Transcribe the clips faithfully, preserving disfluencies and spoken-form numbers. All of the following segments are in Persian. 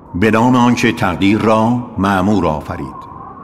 به نام آنکه تقدیر را مأمور آفرید.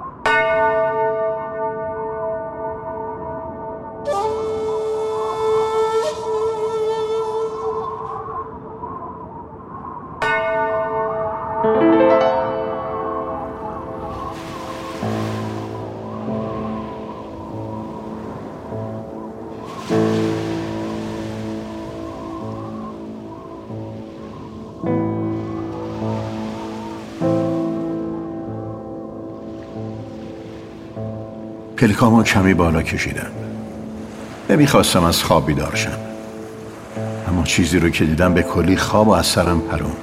پلکامو کمی بالا کشیدم. نمیخواستم از خواب بیدار شم، اما چیزی رو که دیدم به کلی خواب و از سرم پروند.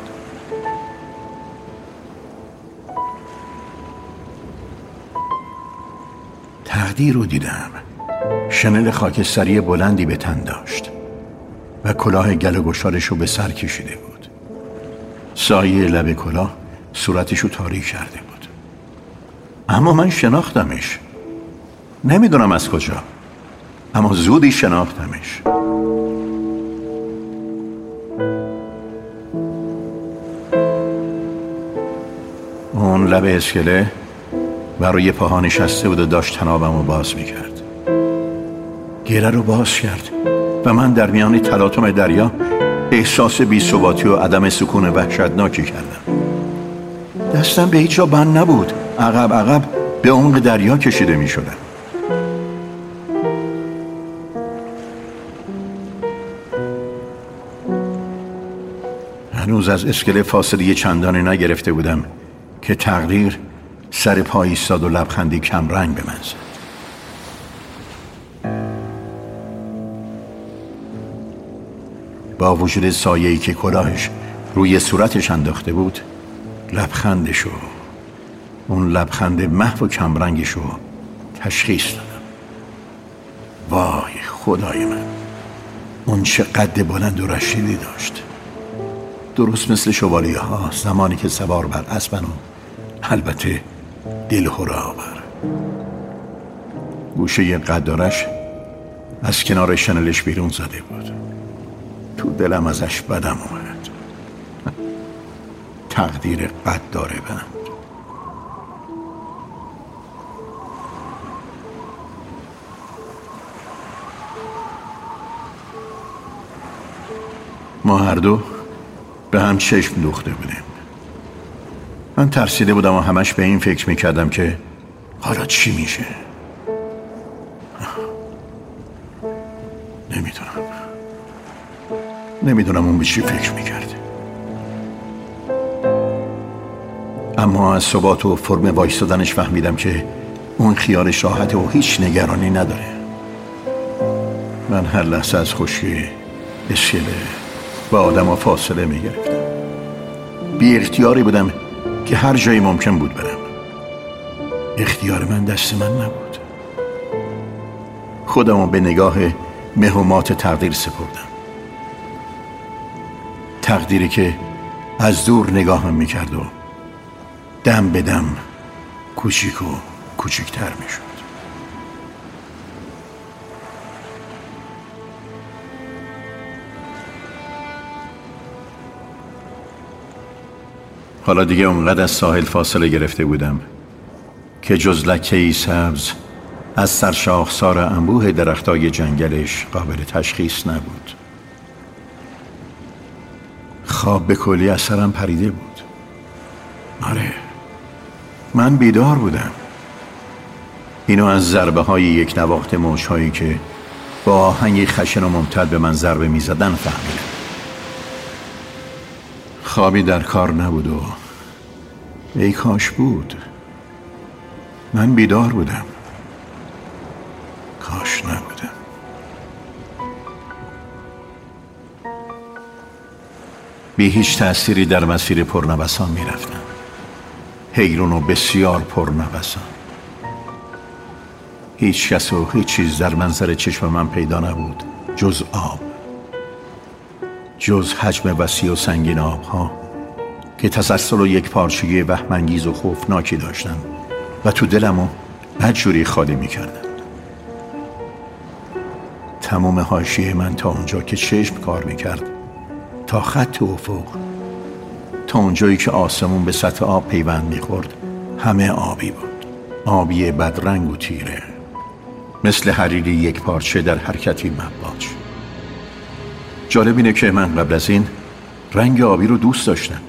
تقدیر رو دیدم. شنل خاکستری بلندی به تن داشت و کلاه گل و گشادش رو به سر کشیده بود. سایه لب کلاه صورتش رو تاریک کرده بود، اما من شناختمش. نمیدونم از کجا، اما زودی شناختمش. اون لب اسکله و روی پاها نشسته بود و داشت تنابم رو باز میکرد. گره رو باز کرد و من در میان تلاطم دریا احساس بی‌ثباتی و عدم سکون وحشتناکی کردم. دستم به هیچ جا بند نبود. عقب عقب به عمق دریا کشیده میشدم. هنوز از اسکله فاصله چندانی نگرفته بودم که تقدیر سر پا ایستاد و لبخندی کم رنگ به من زد. با وجود سایه‌ای که کلاهش روی صورتش انداخته بود، لبخندشو، اون لبخند محو و کم رنگشو تشخیص دادم. وای خدای من، اون چه قد بلند و رشیدی داشت، درست مثل شوالیه ها زمانی که سوار بر اسبن و البته دلهره آور. گوشه قدارش از کنار شنلش بیرون زده بود. تو دلم ازش بدم اومد. تقدیر قداره بند. ما هر دو به هم چشم دوخته بودیم. من ترسیده بودم و همش به این فکر میکردم که حالا چی میشه. نمیدونم نمیدونم اون به چی فکر میکرد، اما از ثبات و فرم وایستادنش فهمیدم که اون خیالش راحته و هیچ نگرانی نداره. من هر لحظه از خشکی اسکله و آدم ها فاصله میگرفتم. بی اختیاری بودم که هر جایی ممکن بود برم. اختیار من دست من نبود. خودمو به نگاه مهمات تقدیر سپردم. تقدیری که از دور نگاهم میکرد و دم به دم کوچیک و کوچیکتر میشد. حالا دیگه اونقدر از ساحل فاصله گرفته بودم که جز لکه‌ای سبز از سرشاخسار انبوه درختای جنگلش قابل تشخیص نبود. خواب به کلی از سرم پریده بود. آره، من بیدار بودم. اینو از ضربه های یک نواخت موج‌هایی که با آهنگ خشن و ممتد به من ضربه می زدن فهمیدم. خوابی در کار نبود و ای کاش بود. من بیدار بودم. کاش نبودم. بی هیچ تأثیری در مسیر پرنوسان می رفتم. حیرون و بسیار پرنوسان. هیچ کس و هیچ چیز در منظر چشم من پیدا نبود جز آب، جز حجم وسیع و سنگین آبها که تسلسل و یک پارچگی وهم‌انگیز و خوفناکی داشتن و تو دلمو بدجوری خالی میکردن. تمام حاشیه من تا اونجا که چشم کار میکرد، تا خط افق، تا اونجایی که آسمون به سطح آب پیوند میخورد همه آبی بود، آبی بدرنگ و تیره، مثل حریری یک پارچه در حرکتی مواج. جالب اینه که من قبل از این رنگ آبی رو دوست داشتم.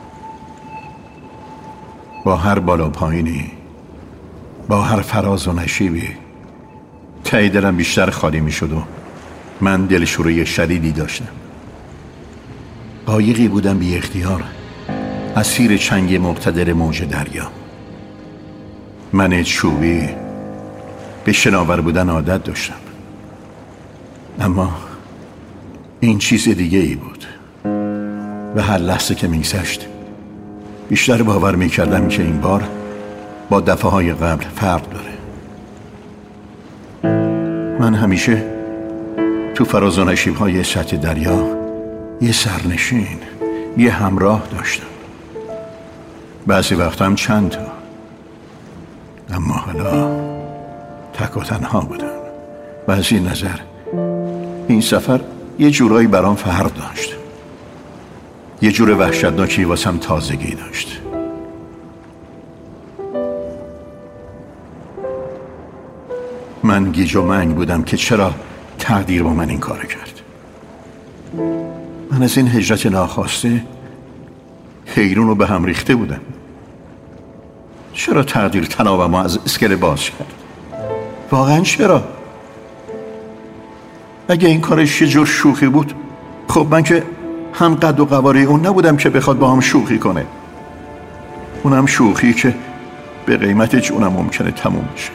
با هر بالا پایینی، با هر فراز و نشیبی، ته دلم بیشتر خالی می شد و من دلشوره شدیدی داشتم. قایقی بودم بی اختیار، اسیر چنگ مقتدر موج دریا. من چوبی به شناور بودن عادت داشتم، اما این چیز دیگه ای بود و هر لحظه که میگذشت بیشتر باور میکردم که این بار با دفعه های قبل فرق داره. من همیشه تو فراز و نشیب های سطح دریا یه سرنشین، یه همراه داشتم، بعضی وقت هم چند تا، اما حالا تک و تنها بودم و از این نظر این سفر یه جورایی برام فرق داشت، یه جور وحشتناکی واسم تازگی داشت. من گیج و منگ بودم که چرا تقدیر با من این کار کرد. من از این هجرت ناخواسته حیرون رو به هم ریخته بودم. چرا تقدیر تنابم از اسکله باز کرد؟ واقعا چرا؟ اگه این کارش یه جور شوخی بود، خب من که هم قد و قواره اون نبودم که بخواد با هم شوخی کنه. اونم شوخی که به قیمت جونم ممکنه تموم بشه.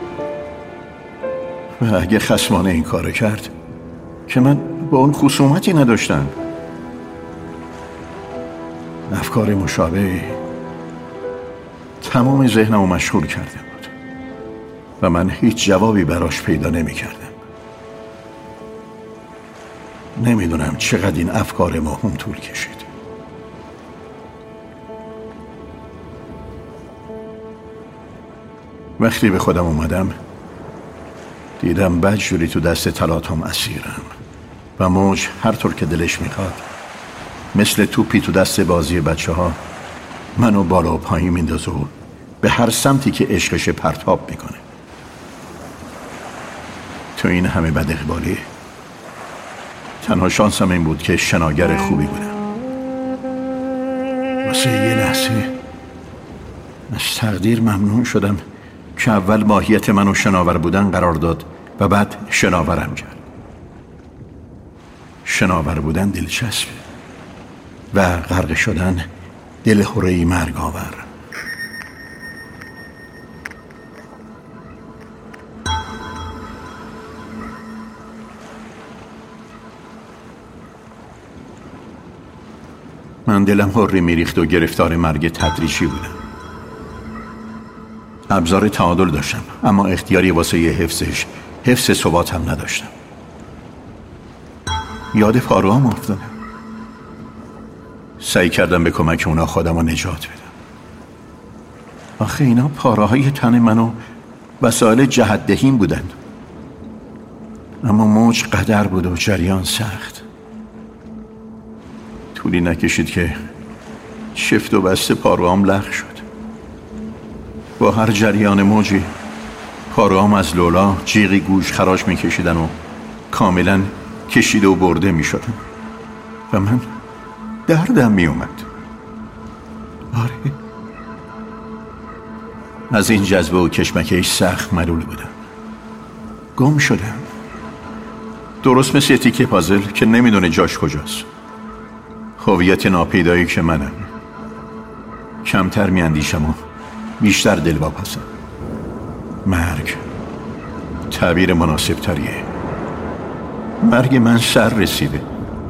و اگه خصمانه این کار کرد که من با اون خصومتی نداشتم. افکار مشابه تمام ذهنمو مشغول کرده بود و من هیچ جوابی براش پیدا نمی کردم. نمیدونم چقدر این افکار مهم طول کشید. وقتی به خودم اومدم دیدم بدجوری تو دست تلاطم اسیرم و موج هر طور که دلش میخواد مثل توپی تو دست بازی بچه ها منو بالا و پایین میندازه و به هر سمتی که عشقش پرتاب میکنه. تو این همه بد اقبالی تنها شانسم این بود که شناگر خوبی بودم. واسه یه لحظه از تقدیر ممنون شدم که اول ماهیت منو شناور بودن قرار داد و بعد شناورم کرد. شناور بودن دلچسبه و غرق شدن دل هره‌ای مرگاور. من دلم هری میریخت و گرفتار مرگ تدریجی بودم. ابزار تعادل داشتم اما اختیاری واسه یه حفظش حفظ ثبات هم نداشتم. یاد پاروام افتادم. سعی کردم به کمک اونا خودم رو نجات بدم. آخه اینا پاراهای تن منو وسایل جهت‌دهیم بودن، اما موج قدر بود و جریان سخت. طولی نکشید که شفت و بسته پاروام لغو شد. با هر جریان موجی پاروام از لولا جیغی گوش خراش میکشیدن و کاملا کشیده و برده میشدن و من دردم میومد. آره، از این جذبه و کشمکش سخت ملول بودم. گم شدم، درست مثل یه تیکه پازل که نمیدونه جاش کجاست. هویت ناپیدایی که منم. کمتر میاندیشم و بیشتر دلواپسم. مرگ تعبیر مناسب تریه. مرگ من سر رسیده.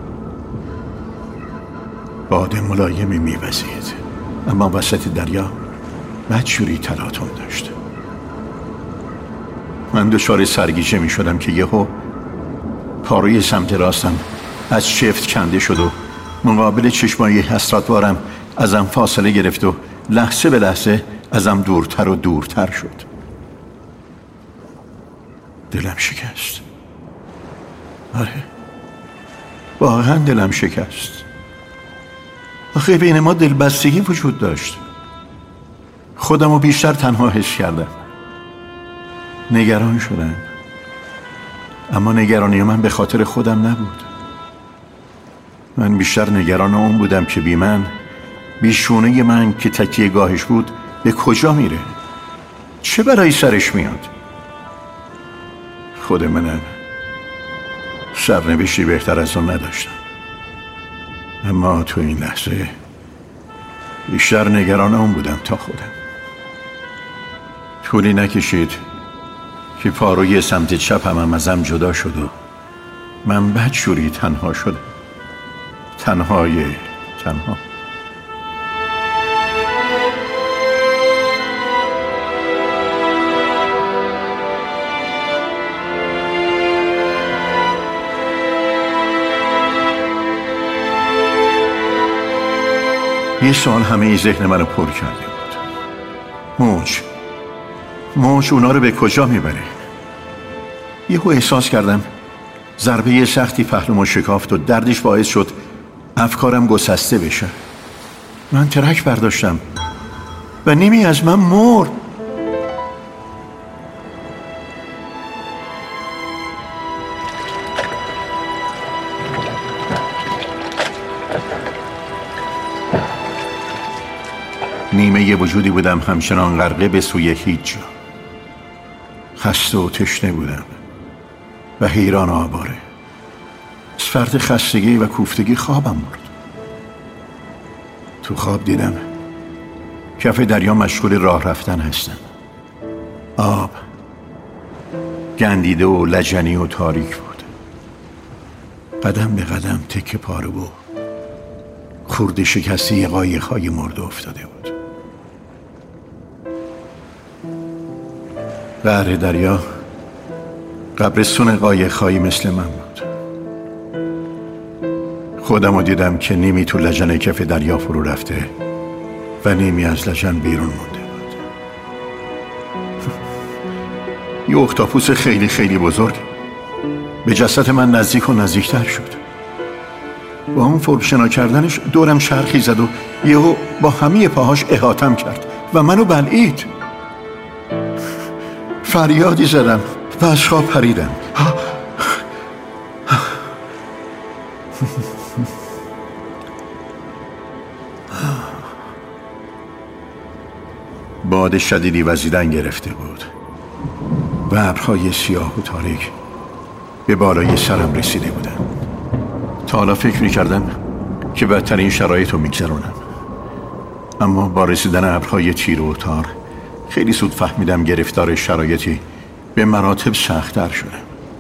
باد ملایمی میوزید اما وسط دریا بدجوری تلاطم داشت. من دچار سرگیجه می شدم که یهو پاروی سمت راستم از شفت کنده شد و مقابل چشمای حسرتوارم ازم فاصله گرفت و لحظه به لحظه ازم دورتر و دورتر شد. دلم شکست. آره، واقعا دلم شکست. آخه بین ما دلبستگی وجود داشت. خودم رو بیشتر تنها حس کردم. نگران شدم، اما نگرانی من به خاطر خودم نبود. من بیشتر نگران اون بودم که بی من، بی شونه من که تکیه گاهش بود، به کجا میره؟ چه برای سرش میاد؟ خود منم سرنوشتی بهتر از اون نداشتم، اما تو این لحظه بیشتر نگران اون بودم تا خودم. طولی نکشید که پاروی سمت چپم هم ازم جدا شد و من بدجوری تنها شدم. تنهای تنها. یه سوال همه ذهن منو پر کرده بود. موج موج اونا رو به کجا میبره؟ یهو احساس کردم ضربه سختی پهلومو شکافت و دردش باعث شد افکارم گسسته بشه. من ترک برداشتم و نیمی از من مرد. نیمه یه وجودی بودم همچنان غرقه به سوی هیچ جا. خسته و تشنه بودم و حیران و آواره. از فرط خستگی و کوفتگی خوابم برد. تو خواب دیدم کف دریا مشغول راه رفتن هستم. آب گندیده و لجنی و تاریک بود. قدم به قدم تکه پاره و خورد شکسته قایق‌های مرده افتاده بود. قعر دریا قبرستون قایق‌هایی مثل من بود. خودم رو دیدم که نیمی تو لجن کف دریا فرو رفته و نیمی از لجن بیرون مونده بود. یه اختاپوس خیلی خیلی بزرگ به جسد من نزدیک و نزدیکتر شد. با اون فرشنا کردنش دورم چرخی زد و یهو با همه پاهاش احاطم کرد و منو بلعید. فریادی زدم و از خواب پریدم. باد شدیدی وزیدن گرفته بود و ابرهای سیاه و تاریک به بالای سرم رسیده بودن. تا حالا فکر می‌کردم که بدترین شرایط رو می‌گذرونم، اما با رسیدن ابرهای تیره و تار خیلی زود فهمیدم گرفتار شرایطی به مراتب سخت‌تر شدم.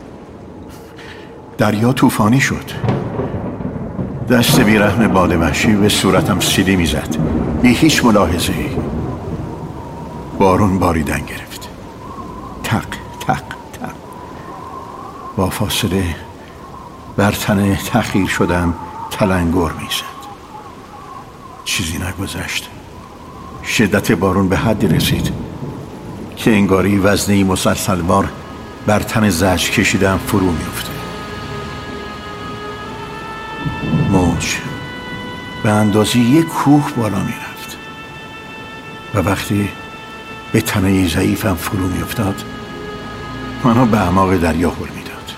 دریا طوفانی شد. دست بیرحم باد وحشی به صورتم سیلی میزد بی هیچ ملاحظه‌ای. بارون باریدن گرفت. تق تق تق. با فاصله بر تن تخیر شدم تلنگر میزد. چیزی نگذشت. شدت بارون به حدی رسید که انگاری وزنی مسلسلوار بر تن زجر کشیدم فرو میفته. موج به اندازه یک کوه بالا میرفت و وقتی به تنه ضعیفم فرو میافتاد منو به اعماق دریا هل میداد.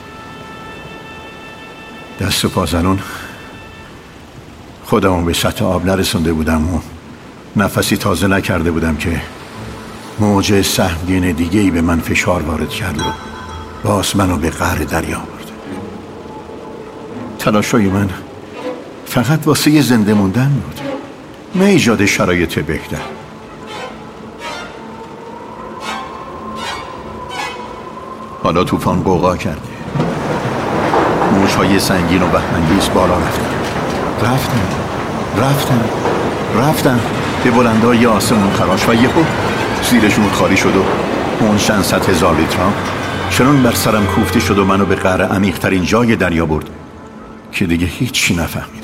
دست و پازنون خودمو به سطح آب نرسونده بودم و نفسی تازه نکرده بودم که موج سهمگین دیگه‌ای به من فشار وارد کرد و باز منو به قعر دریا برد. تلاشای من فقط واسه زنده موندن بود، نه ایجاد شرایط بهتر. حالا طوفان قوقا کرده. موج‌های سنگین و وهم‌انگیز بالا رفتن رفتن رفتن رفتن به بلندای آسمون خراش و یهو زیرشون خالی شد و اون چند صد هزار لیترام چنان بر سرم کوفته شد و منو به قعر عمیق‌ترین جای دریا برد که دیگه هیچی نفهمیدم.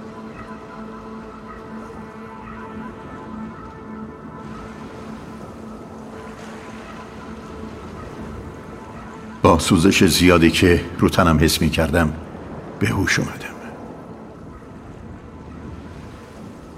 با سوزش زیادی که رو تنم حس می کردم به هوش اومدم.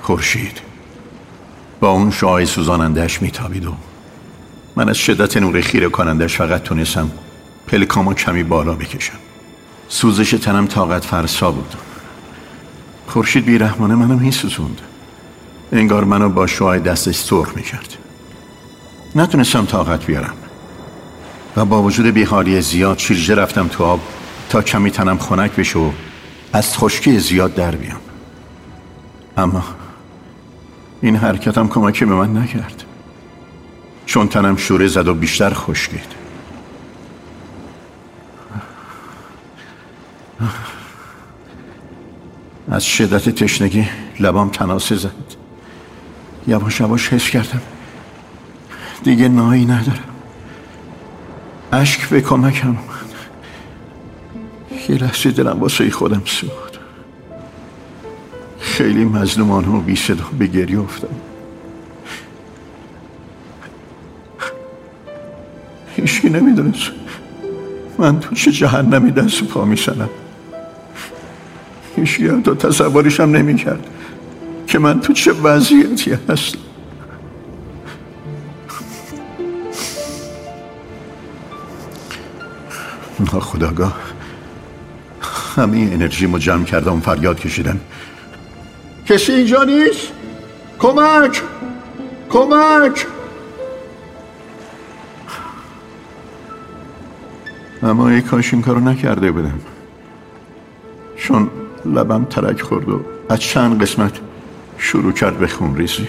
خورشید با اون شعاع سوزاننده‌اش میتابید و من از شدت نور خیره کنندش فقط تونستم پلکامو کمی بالا بکشم. سوزش تنم طاقت فرسا بود. خورشید بیرحمانه منو میسوزوند، انگار منو با شعاع دستش سرخ میکرد. نتونستم طاقت بیارم و با وجود بیحالی زیاد شیرجه رفتم تو آب تا کمی تنم خنک بشه و از خشکی زیاد در بیام. اما این حرکتم کمکی به من نکرد، چون تنم شوره زد و بیشتر خشکید. از شدت تشنگی لبام تناسه زد. یواش یواش حس کردم دیگه نایی ندارم. اشک به کمکم اومد. یه لحظه دلم واسه خودم سوخت. خیلی مظلومانه و بی صدا به گریه افتادم. هیچکی نمیدونست من تو چه جهنمی دست و پا میزنم. هیچکی حتی تصورشم نمیکرد که من تو چه وضعیتی هستم. ناخودآگاه همه انرژیمو جمع کردم، فریاد کشیدم کسی اینجا نیست؟ کمک! کمک! اما ای کاش این کارو نکرده بودم، چون لبم ترک خورد و از چند قسمت شروع کرد به خون ریزی.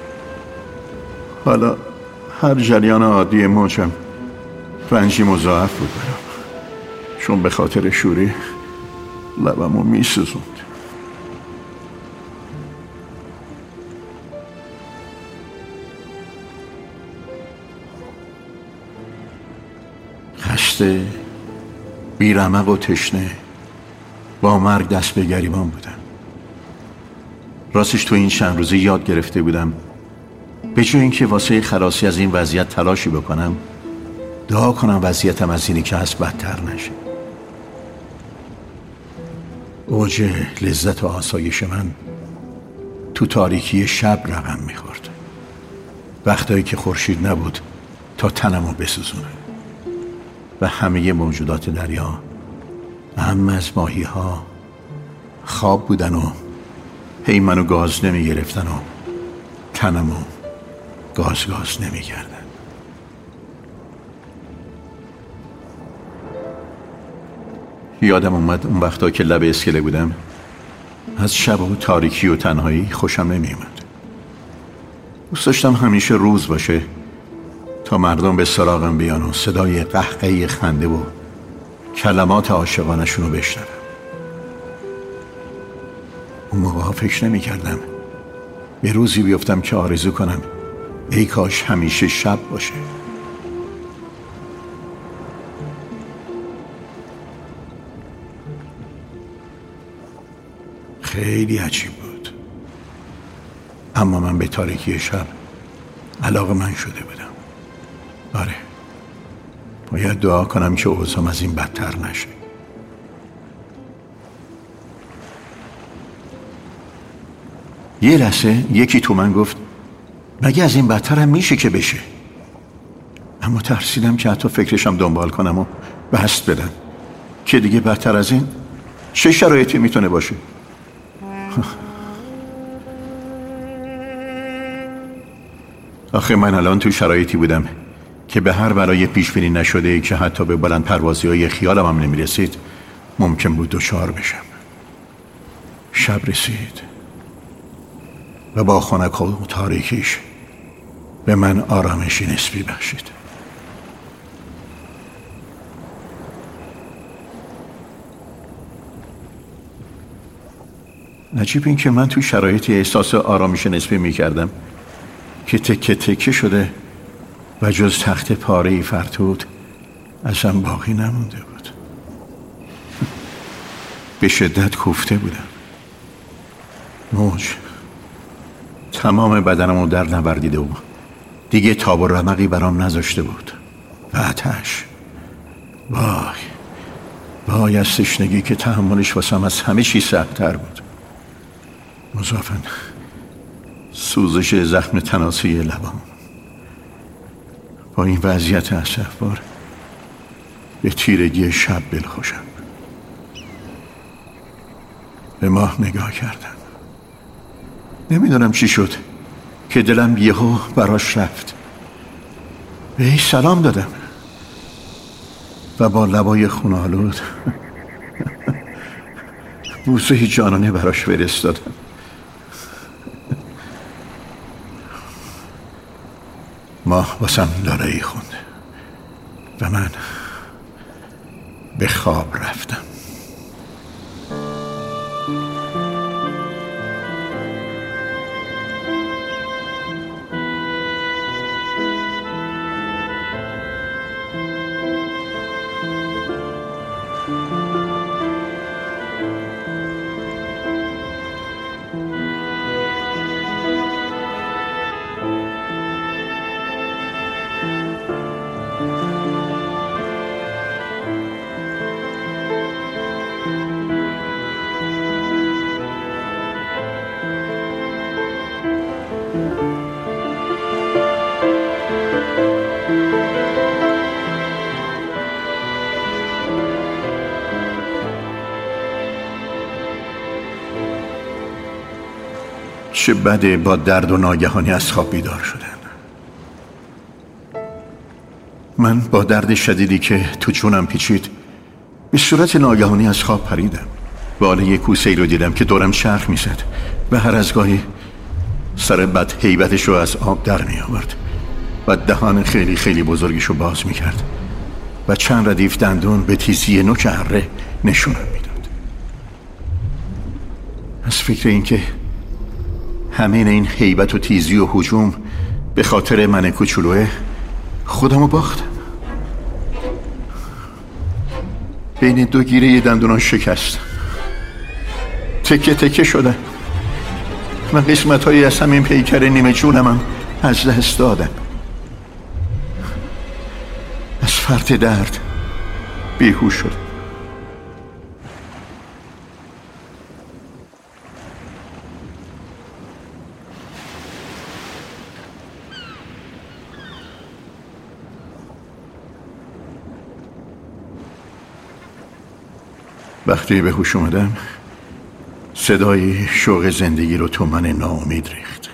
حالا هر جریان عادی موجم رنجی مضاعف بود برام، چون به خاطر شوری لبمو می سوزوند. خسته، بیرمق و تشنه، با مرگ دست به گریبان بودم. راستش تو این چند روزه یاد گرفته بودم به جای اینکه واسه خلاصی از این وضعیت تلاشی بکنم، دعا کنم وضعیتم از اینی که هست بدتر نشه. اوج لذت و آسایش من تو تاریکی شب رقم میخورد، وقتایی که خورشید نبود تا تنمو بسوزونه و همه موجودات دریا، هم از ماهی ها، خواب بودن و هی منو گاز نمی گرفتن و تنمو گاز گاز نمی کردن. یادم اومد اون وقتا که لب اسکله بودم از شب و تاریکی و تنهایی خوشم نمی اومد. دوست داشتم همیشه روز باشه تا مردم به سراغم بیان و صدای قهقهی خنده و کلمات عاشقانشون رو بشنوم. اون موقع فکر نمی کردم به روزی بیفتم که آرزو کنم ای کاش همیشه شب باشه. خیلی عجیب بود، اما من به تاریکی شب علاقه من شده بودم. آره، باید دعا کنم که اوضاعم از این بدتر نشه. یه لحظه یکی تو من گفت مگه از این بدتر هم میشه که بشه؟ اما ترسیدم که حتی فکرشم دنبال کنم و بست بدم که دیگه بدتر از این چه شرایطی میتونه باشه. آخه من الان تو شرایطی بودم که به هر برای پیش بینی نشده ای که حتی به بلند پروازی های خیالم هم نمیرسید ممکن بود دچار بشم. شب رسید و با خنک و تاریکیش به من آرامشی نسبی بخشید. عجیب این که من تو شرایطی احساس آرامش نسبی می کردم که تکه تکه شده و جز تخت پاره‌ای فرتود ازم باقی نمونده بود. به شدت کوفته بودم. موج تمام بدنمو در نوردیده و دیگه تاب و رمقی برام نذاشته بود. و آتش، وای وای از تشنگی که تحملش واسم از همه چیز سخت‌تر بود. مضافاً سوزش زخم تناسلی لبام. با این وضعیت اسفبار به تیرگی شب دلخوشم. به ماه نگاه کردم. نمیدونم چی شد که دلم یهو براش رفت. بهش سلام دادم و با لبای خون‌آلود بوسه جانانه براش فرستادم. ماه واسم لاله‌ای خوند و من به خواب رفتم. چه بده با درد و ناگهانی از خواب بیدار شدن. من با درد شدیدی که تو چونم پیچید به صورت ناگهانی از خواب پریدم. باله کوسه‌ای رو دیدم که دورم چرخ میزد و هر از گاهی سر بد هیبتش رو از آب در می آورد و دهان خیلی خیلی بزرگش رو باز می کرد و چند ردیف دندون به تیزی نوک اره نشونم می داد. از فکر این که همین این هیبت و تیزی و هجوم به خاطر من کوچولوه خودمو باختم. بین دو گیره دندونان شکست، تکه تکه شدم و قسمت هایی از همین پیکر نیمه جونم از دست دادم. از فرط درد بیهوش شدم. وقتی به هوش اومدم صدای شوق زندگی رو تو من ناامید ریخت.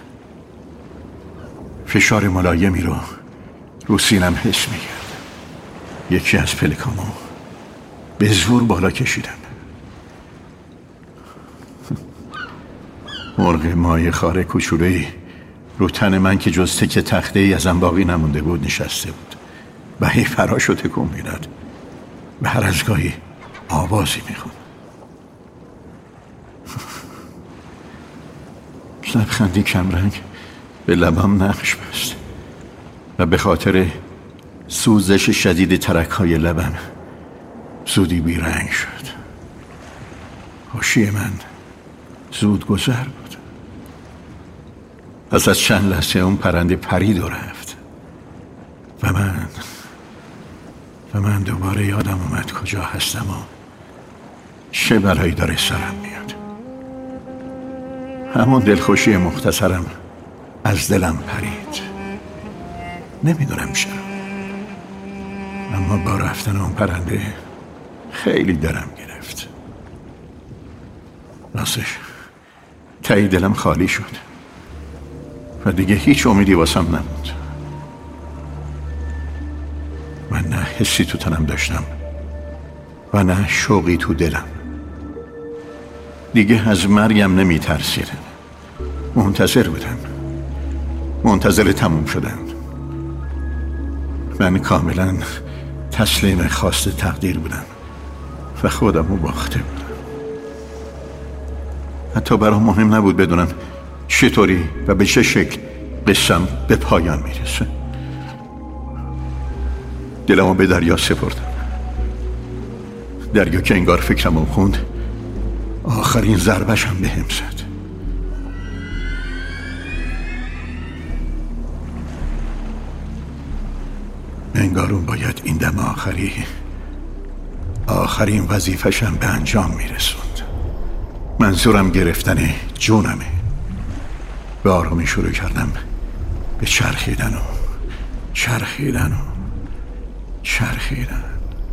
فشار ملایمی رو رو سینم حس می‌کردم. یکی از پلکامو به زور بالا کشیدم. مرغ ماهی خاره کوچولویی رو تن من که جز تکه تخته‌ای ازم باقی نمونده بود نشسته بود و هی فراشو تکون میداد و هر از گاهی آوازی میخوند. لبخندی کمرنگ به لبم نقش بست و به خاطر سوزش شدید ترک‌های لبم زودی بیرنگ شد. هوشی من زود گذر بود. پس از چند لحظه اون پرنده پرید و رفت و من و من دوباره یادم اومد کجا هستم و چه بلایی داره سرم میاد. همون دلخوشی مختصرم از دلم پرید. نمیدونم چرا، اما با رفتن اون پرنده خیلی دلم گرفت. راستش ته دلم خالی شد و دیگه هیچ امیدی واسم نموند. من نه حسی تو تنم داشتم و نه شوقی تو دلم. دیگه از مرگم نمی ترسیدم. منتظر بودم، منتظر تموم شدن. من کاملا تسلیم خواست تقدیر بودم و خودمو باخته بودم. حتی برام مهم نبود بدونم چطوری و به چه شکل قصم به پایان میرسه. دلمو به دریا سپردم. دریا که انگار فکرمو خوند آخرین ضربشم به هم زد. انگار اون باید این دم آخری آخرین وظیفه‌شم به انجام میرسوند. منظورم گرفتن جونمه. به آرامی شروع کردم به چرخیدن و چرخیدن و چرخیدن.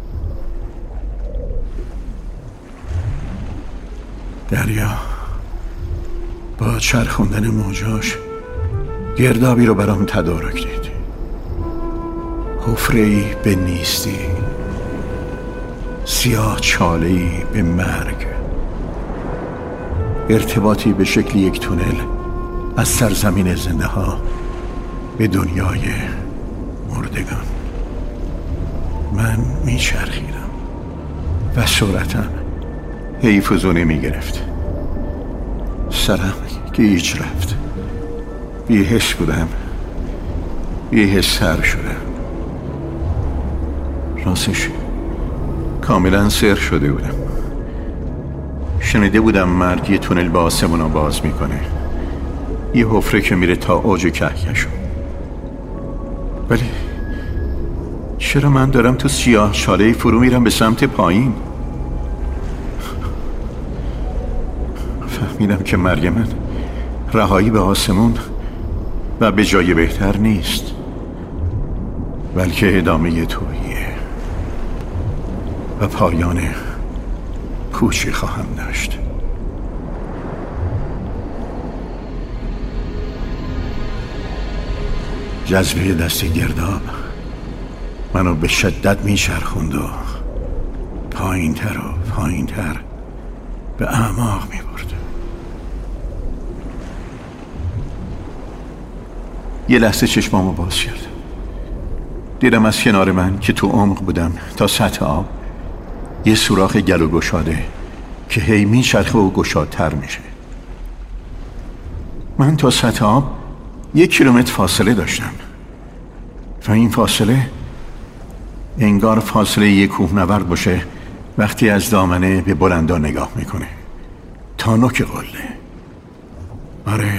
دریا با چرخوندن موجاش گردابی رو برام تدارک دید، حفره‌ای به نیستی، سیاه چاله‌ای به مرگ، ارتباطی به شکل یک تونل از سرزمین زنده ها به دنیای مردگان. من میچرخیدم و سرعتم هی فزونه میگرفت. سرم گیج رفت. بی‌حس بودم، بی‌حس سر شدم. راستش کاملا سر شده بودم. شنیده بودم مرگ یه تونل به آسمونا باز میکنه، یه حفره که میره تا اوج کهکشان. ولی چرا من دارم تو سیاه چاله‌ای فرو میرم به سمت پایین؟ فهمیدم که مرگ من رهایی به آسمون و به جای بهتر نیست، بلکه ادامه توییه و پایان کوچی خواهم داشت. جذبه دست گرداب منو به شدت میچرخوند و پایین تر و پایین تر به اعماق میبرد. یه لحظه چشمامو باز کرد. دیدم از کنار من که تو عمق بودم تا سطح آب یه سوراخ گلو گشاده که هی میچرخه و گشادتر میشه. من تا سطح آب یک کیلومتر فاصله داشتم و این فاصله انگار فاصله یک کوهنورد باشه وقتی از دامنه به بلندا نگاه میکنه تا نوک قله. آره،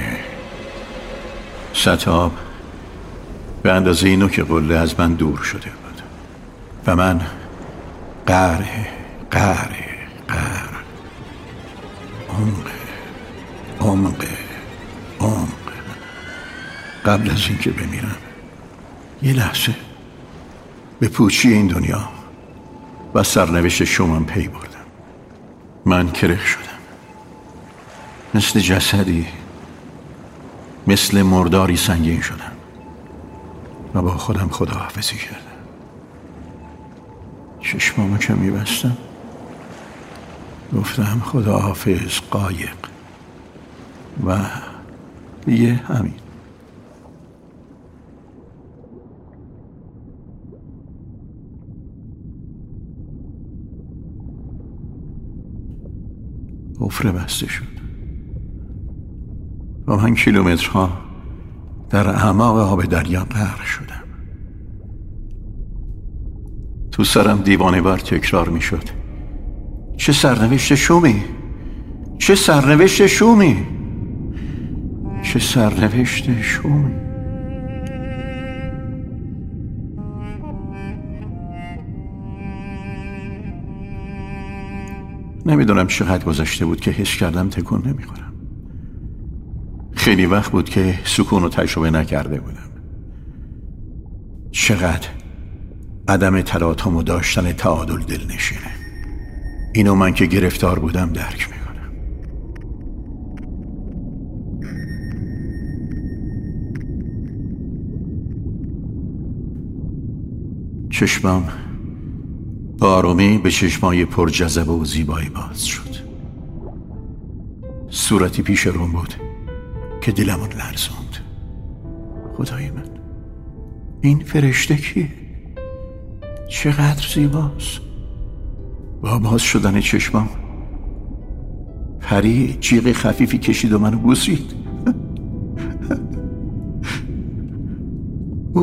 سطح آب به اندازه نوک قله از من دور شده بود و من قهر قهر قهر عمق عمق عمق قبل از اینکه بمیرم یه لحظه به پوچی این دنیا و سرنوشت شومم پی بردم. من کرخ شدم، مثل جسدی، مثل مرداری سنگین شدم و با خودم خداحافظی کردم. چشمامو که میبستم گفتم خداحافظ قایق و دیگه همین. حفره بسته شد و من کیلومترها در اعماق آب دریا غرق شدم. تو سرم دیوانه بار تکرار می شد چه سرنوشت شومی، چه سرنوشت شومی، چه سرنوشت شومی. نمیدونم چقدر گذشته بود که حس کردم تکون نمیخورم. خیلی وقت بود که سکون رو تجربه نکرده بودم. چقدر عدم تلاطم و داشتن تعادل دلنشینه. اینو من که گرفتار بودم درک میکنم. چشمم با آرامی به چشمای پر جذبه و زیبایی باز شد. صورتی پیش روم بود که دلمون لرزوند. خدای من، این فرشته کیه؟ چقدر زیباست. با باز شدن چشمم پری جیغ خفیفی کشید و منو بوسید. او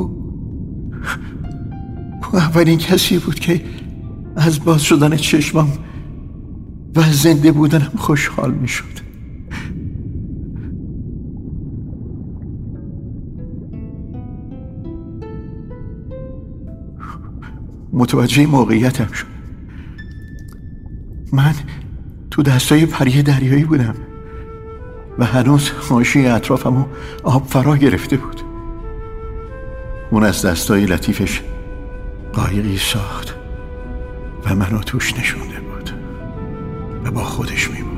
او اولین کسی بود که از باز شدن چشمم و زنده بودنم خوشحال می شد. متوجه موقعیتم شد. من تو دستای پری دریایی بودم و هنوز حاشیه اطرافمو آب فرا گرفته بود. اون از دستای لطیفش قایقی ساخت و منو توش نشونده بود و با خودش میبرد.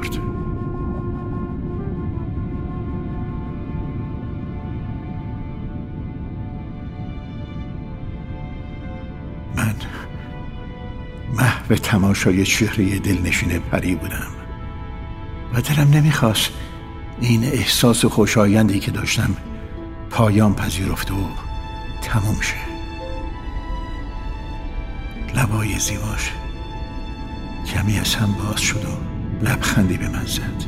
من محو تماشای چهره دلنشین پری بودم و دلم نمیخواست این احساس خوشایندی که داشتم پایان پذیرفت و تموم شه. لبای زیباش کمی از هم باز شد و لبخندی به من زد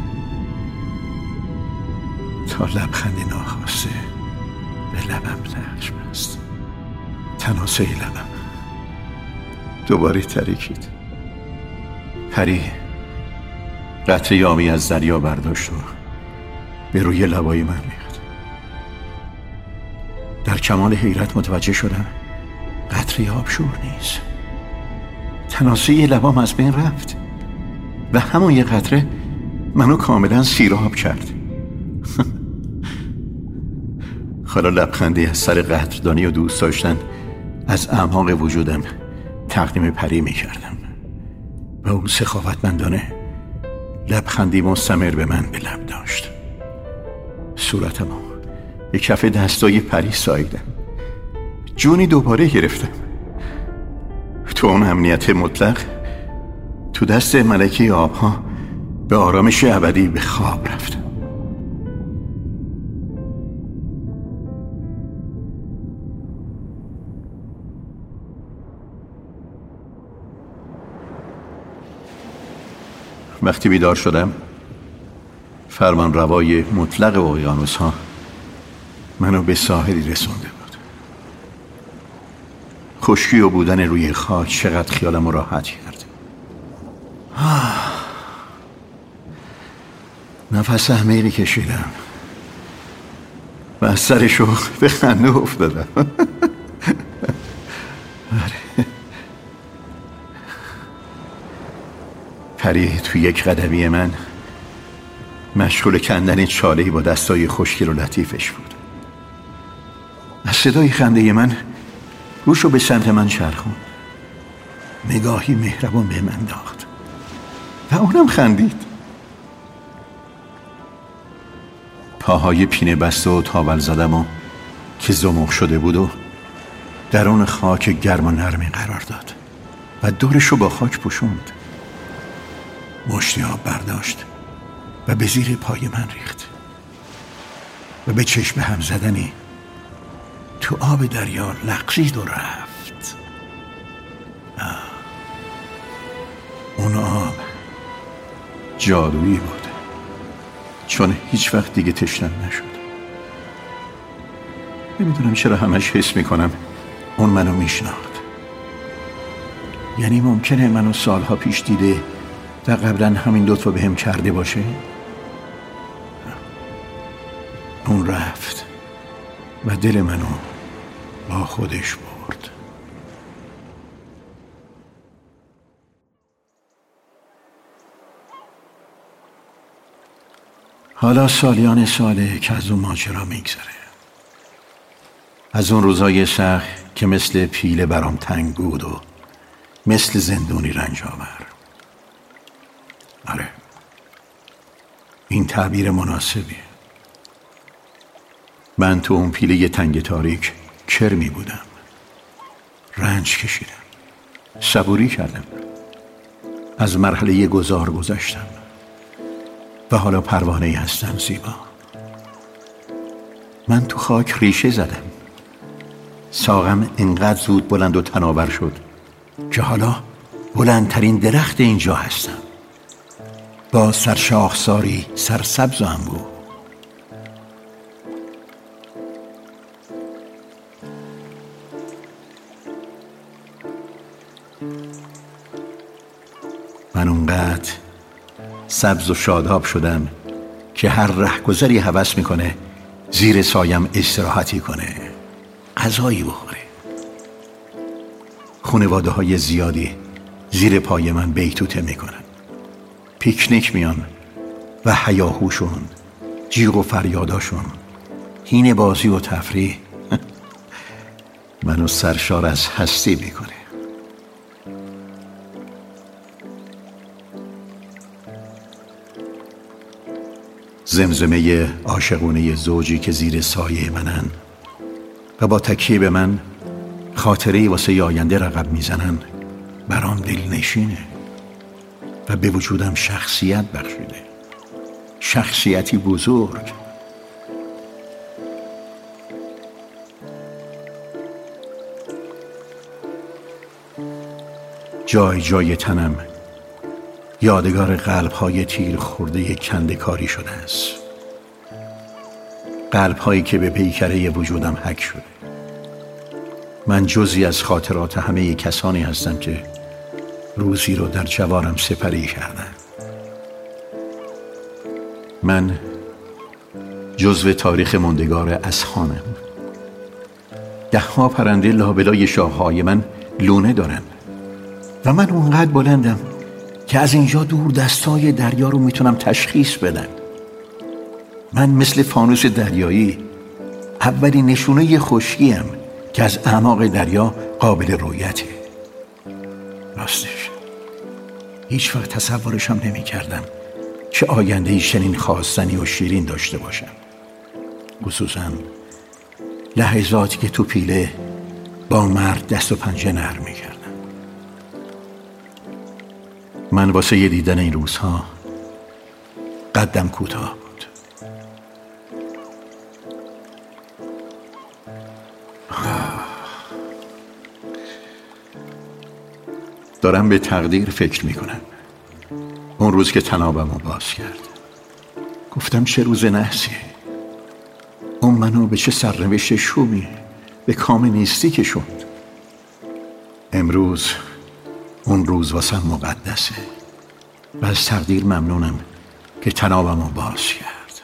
تا لبخندی ناخواسته به لبم نقش بست. تناسه لبم دوباره ترکید. پری قطره آبی از دریا برداشت و به روی لبای من ریخت. در کمال حیرت متوجه شدم قطره آب شور نیست. تناسه لبام از بین رفت و همون یه قطره منو کاملا سیراب کرد. حالا لبخندی از سر قدردانی و دوست داشتن از اعماق وجودم تقدیم پری می کردم و اون سخاوتمندانه لبخندی مستمر به من به لب داشت. صورتمو به کف دستای پری ساییدم. جونی دوباره گرفتم. تو اون امنیت مطلق تو دست ملکه آبها به آرامش ابدی به خواب رفتم. وقتی بیدار شدم فرمان روای مطلق اقیانوس ها منو به ساحلی رسونده بود. خشکی و بودن روی خاک چقدر خیالم راحت کرد. آه. نفس عمیقی کشیدم و از سر شوق به خنده افتادم. پری توی یک قدمی من مشغول کندن چاله‌ای با دستای خشکی و لطیفش بود. از صدای خنده من روشو به سمت من چرخوند. نگاهی مهربان به من انداخت و اونم خندید. پاهای پینه بسته و تاول زدم و که زمخ شده بود و درون خاک گرم و نرمی قرار داد و دورشو با خاک پوشوند. مشتی آب برداشت و به زیر پای من ریخت و به چشم هم زدنی تو آب دریا لغزید و رفت. آه. اون آب جادویی بود چون هیچ وقت دیگه تشنم نشد. نمیدونم چرا همش حس میکنم اون منو میشناخت. یعنی ممکنه منو سالها پیش دیده و قبلا همین لطفو به هم کرده باشه. اون رفت و دل منو با خودش برد. حالا سالیان ساله که از اون ماجرا میگذره، از اون روزای سخت که مثل پیله برام تنگ بود و مثل زندونی رنج آور. آره، این تعبیر مناسبیه. من تو اون پیله تنگ تاریک کرمی بودم، رنج کشیدم، صبوری کردم، از مرحله گذار گذشتم و حالا پروانه‌ای هستم زیبا. من تو خاک ریشه زدم، ساقم انقدر زود بلند و تناور شد که حالا بلندترین درخت اینجا هستم، با سرشاخساری سرسبز و انبوه. من اونقدر سبز و شاداب شدم که هر رهگذری هوس میکنه زیر سایم استراحتی کنه، غذایی بخوره. خانواده های زیادی زیر پای من بیتوته میکنن، پیکنیک میان و هیاهوشون جیغ و فریاداشون، هین بازی و تفریح منو سرشار از هستی میکنه. زمزمه عاشقونه زوجی که زیر سایه منن و با تکیه به من خاطره واسه آینده رقم میزنن برام دلنشینه و به وجودم شخصیت بخشیده، شخصیتی بزرگ. جای جای تنم یادگار قلب‌های تیر خورده کنده‌کاری شده است، قلب‌هایی که به پیکره وجودم حک شده. من جزئی از خاطرات همه کسانی هستم که روزی رو در جوانم سپری کردم. من جزو تاریخ ماندگار اذهانم. ده ها پرنده لابلای شاخه‌های من لونه دارن و من اونقدر بلندم که از اینجا دور دستای دریا رو میتونم تشخیص بدم. من مثل فانوس دریایی اولین نشونه خشکیم که از اعماق دریا قابل رؤیته. راستش هیچ وقت تصورشم نمی کردم که آینده‌ای چنین خواستنی و شیرین داشته باشم، خصوصا لحظاتی که تو پیله با مرد دست و پنجه نرم می کردم. من واسه یه دیدن این روزها قدم کوتاه بود. دارم به تقدیر فکر میکنم. اون روز که طنابم رو باز کرد گفتم چه روز نحسیه. اون منو به چه سرنوشت شومی به کام نیستی که شد. امروز اون روز واسم مقدسه و از تقدیر ممنونم که طنابم رو باز کرد.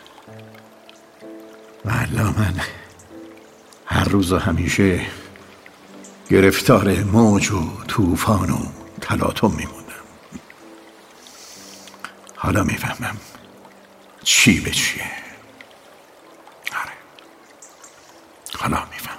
والا من هر روز و همیشه گرفتار موج و طوفان و تلاطم میموندم. حالا میفهمم چی به چیه. آره حالا میفهمم.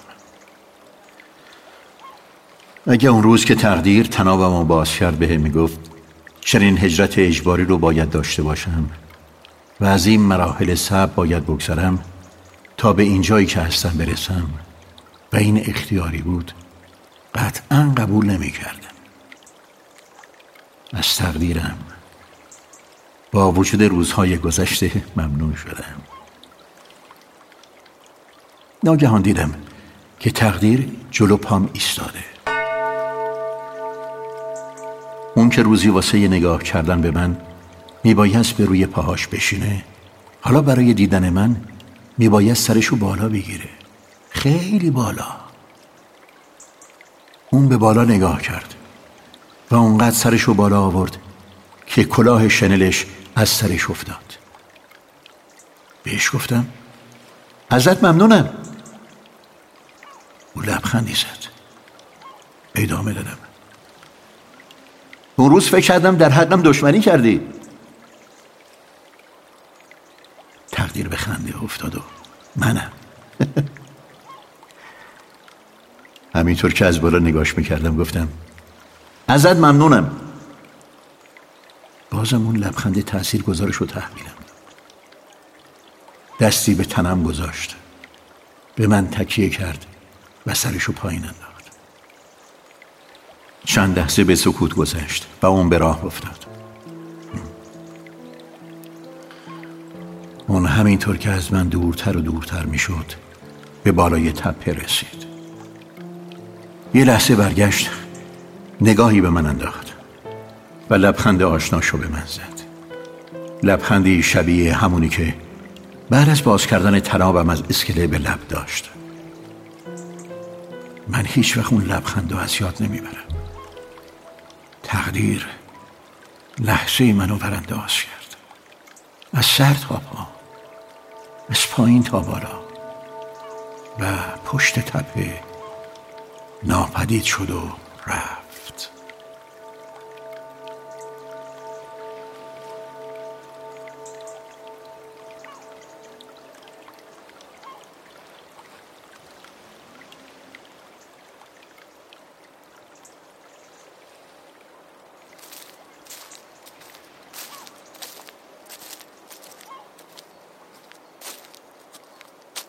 اگه اون روز که تقدیر طنابم رو باز کرد به هم میگفت چنین هجرت اجباری رو باید داشته باشم و از این مراحل صعب باید بگذرم تا به این جایی که هستم برسم و این اختیاری بود، قطعا قبول نمی کردم. از تقدیرم با وجود روزهای گذشته ممنون شدم. ناگهان دیدم که تقدیر جلو پام ایستاده. اون که روزی واسه یه نگاه کردن به من میبایست به روی پاهاش بشینه، حالا برای دیدن من میبایست سرشو بالا بگیره، خیلی بالا. اون به بالا نگاه کرد و اونقدر سرشو بالا آورد که کلاه شنلش از سرش افتاد. بهش گفتم ازت ممنونم. او لبخندی زد. ادامه دادم اون روز فکر کردم در حقم دشمنی کردی. تقدیر به خنده افتاد و منم همینطور که از بالا نگاش میکردم گفتم ازت ممنونم. بازم اون لبخند تأثیر گذارش رو تحمیلم. دستی به تنم گذاشت، به من تکیه کرد و سرشو پایین انداخت. چند لحظه به سکوت گذشت و اون به راه افتاد. اون همینطور که از من دورتر و دورتر میشد به بالای تپه رسید. یه لحظه برگشت، نگاهی به من انداخت و لبخند آشناشو به من زد. لبخندی شبیه همونی که بعد از باز کردن طنابم از اسکله به لب داشت. من هیچ وقت اون لبخندو از یاد نمیبرم. تقدیر لحظه منو برانداز کرد، از سر تا پا، از پایین تا بالا و پشت تپه ناپدید شد و رفت.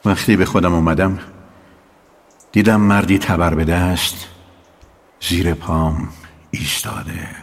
وقتی به خودم اومدم دیدم مردی تبر به دست زیر پام ایستاده.